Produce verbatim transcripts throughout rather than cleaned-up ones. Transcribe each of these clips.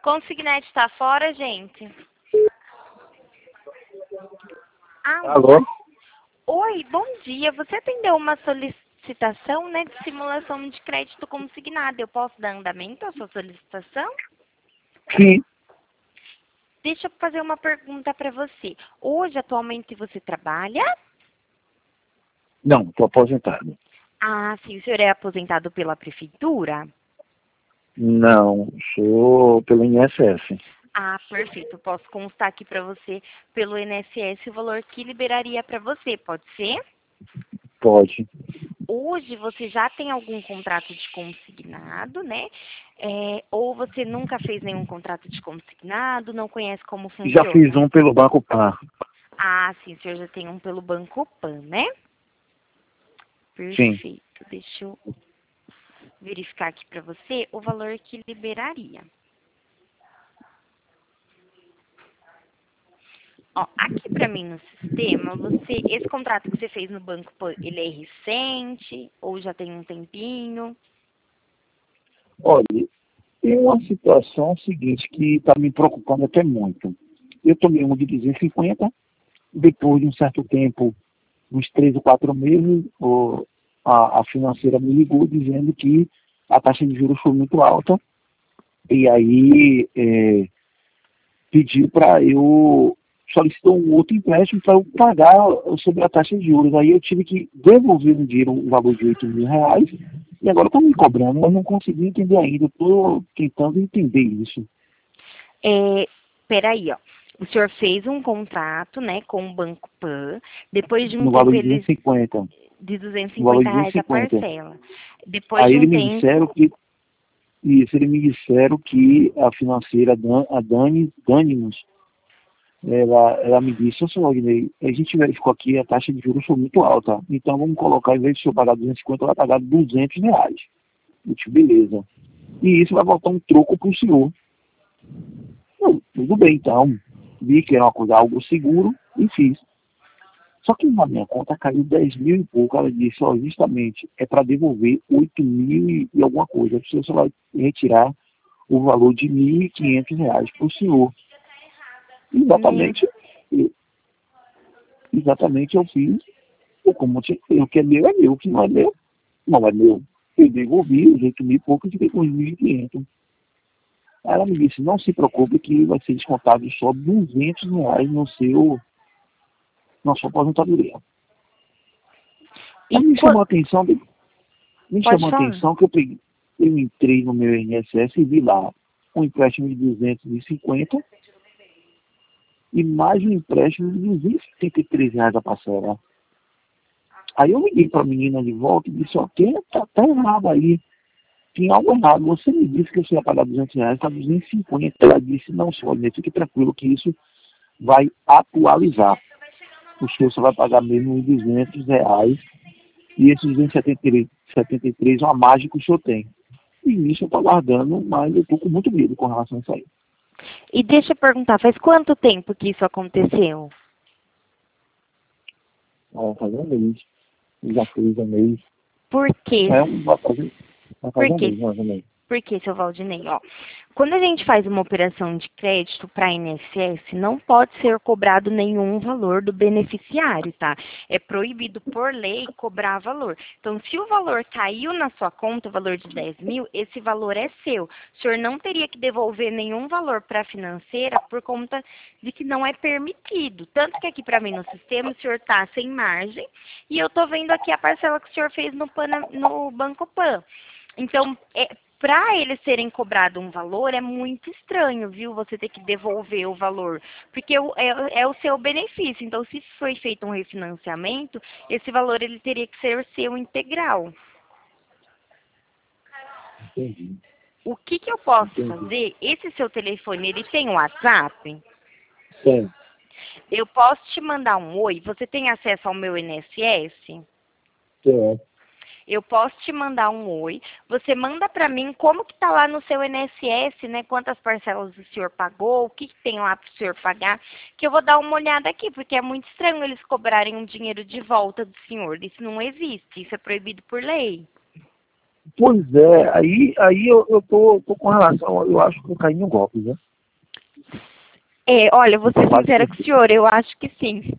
Consignete está fora, gente? Alô? Alô? Oi, bom dia. Você atendeu uma solicitação, né, de simulação de crédito consignado. Eu posso dar andamento à sua solicitação? Sim. Deixa eu fazer uma pergunta para você. Hoje, atualmente, você trabalha? Não, estou aposentado. Ah, sim. O senhor é aposentado pela prefeitura? Não, sou pelo I N S S. Ah, perfeito. Eu posso constar aqui para você pelo I N S S o valor que liberaria para você, pode ser? Pode. Hoje você já tem algum contrato de consignado, né? É, ou você nunca fez nenhum contrato de consignado, não conhece como Já fiz funciona? um pelo Banco Pan. Ah, sim, o senhor já tem um pelo Banco Pan, né? Sim. Perfeito. Deixa eu verificar aqui para você o valor que liberaria. Ó, aqui para mim no sistema, você, esse contrato que você fez no Banco Pan, ele é recente ou já tem um tempinho? Olha, tem uma situação seguinte que está me preocupando até muito. Eu tomei um de duzentos e cinquenta, depois de um certo tempo, uns três ou quatro meses, o- a, a financeira me ligou dizendo que a taxa de juros foi muito alta e aí é, pediu para eu solicitou um outro empréstimo para eu pagar sobre a taxa de juros. Aí eu tive que devolver um dinheiro, um valor de oito mil reais, e agora estão me cobrando. Eu não consegui entender ainda, estou tentando entender isso. É, peraí, ó. O senhor fez um contrato, né, com o Banco Pan. Depois de um No valor tempo, de eles duzentos e cinquenta. de duzentos e No valor cinquenta de reais a duzentos e cinquenta. parcela. Depois Aí de um eles me disseram tempo, que, isso, eles me disseram que a financeira, Dan- a Dani, Danimus, ela, ela me disse, ô senhor Wagner, a gente verificou aqui, a taxa de juros foi muito alta, então vamos colocar, em vez de o senhor pagar duzentos e cinquenta, vai pagar duzentos reais. Eu disse, beleza. E isso vai voltar um troco para o senhor. Eu, tudo bem, então. Vi que era uma coisa, algo seguro e fiz. Só que na minha conta caiu dez mil e pouco. Ela disse, ó, justamente, é para devolver oito mil e, e alguma coisa. O senhor só vai retirar o valor de mil e quinhentos reais para o senhor. meu, Exatamente, eu, exatamente eu fiz. Eu, como tinha, o que é meu é meu, o que não é meu, não é meu. Eu devolvi os oito mil e pouco e fiquei com os mil e quinhentos. Aí ela me disse, não se preocupe que vai ser descontado só duzentos reais no seu, na sua aposentadoria. e Aí me chamou qua- a atenção, me pode chamou a falar? atenção que eu peguei, eu entrei no meu I N S S e vi lá um empréstimo de duzentos e cinquenta e mais um empréstimo de duzentos e setenta e três reais a parcela. Aí eu liguei para a menina de volta e disse, ó, tem, tá, tá errado aí, tem algo errado. Você me disse que você ia pagar duzentos reais, está duzentos e cinquenta. Ela disse, não, senhor, fique tranquilo que isso vai atualizar. O senhor só vai pagar mesmo uns duzentos reais e esses duzentos e setenta e três é uma mágica que o senhor tem. E nisso eu estou aguardando, mas eu estou com muito medo com relação a isso aí. E deixa eu perguntar, faz quanto tempo que isso aconteceu? Vai fazer um mês, já fez um mês. Por quê? É, um- vai fazer, vai Por fazer um quê? mês, mais ou menos. Por quê, seu Valdinei? Ó, quando a gente faz uma operação de crédito para I N S S, não pode ser cobrado nenhum valor do beneficiário, tá? É proibido por lei cobrar valor. Então, se o valor caiu na sua conta, o valor de dez mil, esse valor é seu. O senhor não teria que devolver nenhum valor para a financeira por conta de que não é permitido. Tanto que aqui para mim no sistema, o senhor está sem margem e eu estou vendo aqui a parcela que o senhor fez no, Pana, no Banco Pan. Então, é, para eles serem cobrado um valor, é muito estranho, viu? Você ter que devolver o valor. Porque o- é, é o seu benefício. Então, se foi feito um refinanciamento, esse valor ele teria que ser seu integral. Entendi, O que, que eu posso entendi. fazer? Esse seu telefone, ele tem um WhatsApp? Tem, Eu posso te mandar um oi? Você tem acesso ao meu I N S S? tem. Eu posso te mandar um oi. Você manda para mim como que tá lá no seu I N S S, né? Quantas parcelas o senhor pagou, o que, que tem lá para o senhor pagar, que eu vou dar uma olhada aqui, porque é muito estranho eles cobrarem um dinheiro de volta do senhor. Isso não existe, isso é proibido por lei. Pois é, aí, aí eu, eu tô, tô com relação, eu acho que eu caí no golpe, né? É, olha, vou ser Quase sincera com o certeza. senhor, eu acho que sim.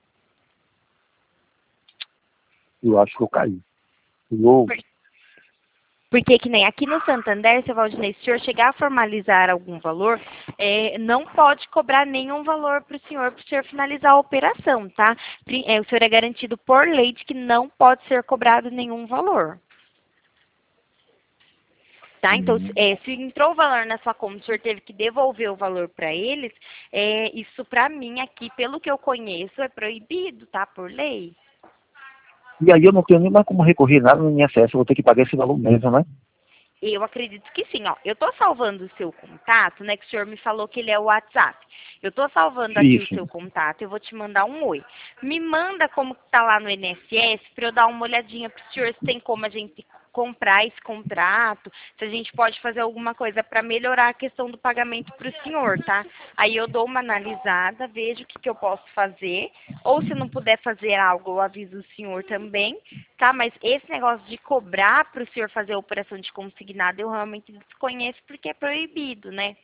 Eu acho que eu caí. Eu, Por- Porque que nem aqui no Santander, seu Valdinei, se o senhor chegar a formalizar algum valor, é, não pode cobrar nenhum valor para o senhor, para o senhor finalizar a operação, tá? Pri- é, o senhor é garantido por lei de que não pode ser cobrado nenhum valor. Tá? Então, se hum, é, se entrou o valor na sua conta, o senhor teve que devolver o valor para eles, é, isso para mim aqui, pelo que eu conheço, é proibido, tá? Por lei. e aí eu não tenho nem mais como recorrer nada no I N S S, eu vou ter que pagar esse valor mesmo, né? Eu acredito que sim, ó. Eu tô salvando o seu contato, né? Que o senhor me falou que ele é o WhatsApp. Eu tô salvando aqui o Isso. seu contato, eu vou te mandar um oi. Me manda como que tá lá no I N S S para eu dar uma olhadinha pro senhor se tem como a gente comprar esse contrato, se a gente pode fazer alguma coisa para melhorar a questão do pagamento para o senhor, tá? Aí eu dou uma analisada, vejo o que, que eu posso fazer, ou se não puder fazer algo, eu aviso o senhor também, tá? Mas esse negócio de cobrar para o senhor fazer a operação de consignado, eu realmente desconheço porque é proibido, né?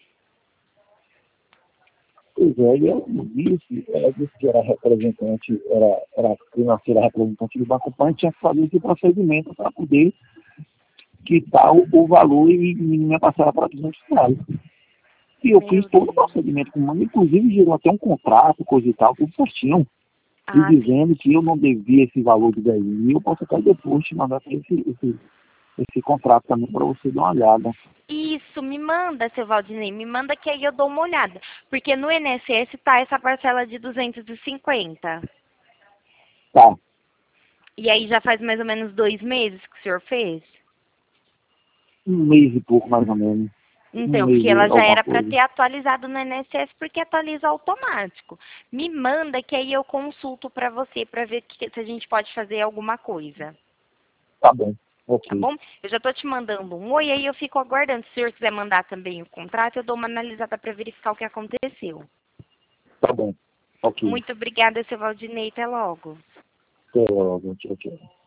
Pois é, e ela me disse, ela disse que era representante, era, era financeira representante do Banco Pan, e tinha que fazer esse procedimento para poder quitar o, o valor e, e me passar para duzentos reais. E eu fiz Meu todo o Deus. procedimento com o mano, inclusive gerou até um contrato, coisa e tal, tudo certinho, e Ah, sim. dizendo que eu não devia esse valor de dez mil, eu posso até depois te mandar esse, esse, esse contrato também para você dar uma olhada. Isso, me manda, seu Valdinei, me manda que aí eu dou uma olhada. Porque no I N S S tá essa parcela de duzentos e cinquenta. Tá, E aí já faz mais ou menos dois meses que o senhor fez? um mês e pouco mais ou menos, um Então, mês porque ela e já alguma era para coisa. ter atualizado no I N S S, porque atualiza automático. Me manda que aí eu consulto para você, para ver que, se a gente pode fazer alguma coisa. Tá bom, Tá ok, bom? Eu já estou te mandando um oi, aí eu fico aguardando. Se o senhor quiser mandar também o contrato, eu dou uma analisada para verificar o que aconteceu. tá bom, ok. Muito obrigada, seu Valdinei. Até logo. Até logo, tchau, tchau.